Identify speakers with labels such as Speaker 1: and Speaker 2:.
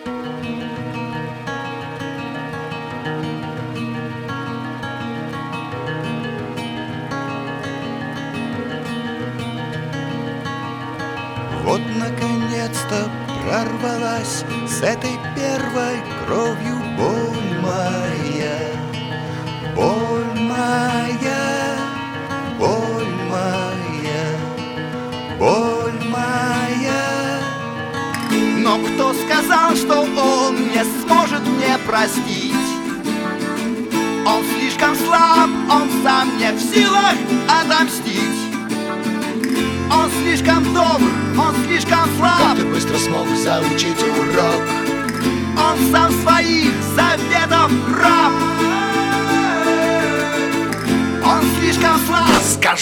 Speaker 1: Вот наконец-то прорвалась с этой первой кровью боль моя, боль моя, боль моя, боль моя. Но кто сказал, что он не сможет мне простить? Он слишком слаб, он сам не в силах отомстить. Он слишком добр, он слишком слаб.
Speaker 2: Как ты быстро смог заучить урок?
Speaker 1: Он сам своих заветов раб. Он слишком слаб.
Speaker 2: Скажи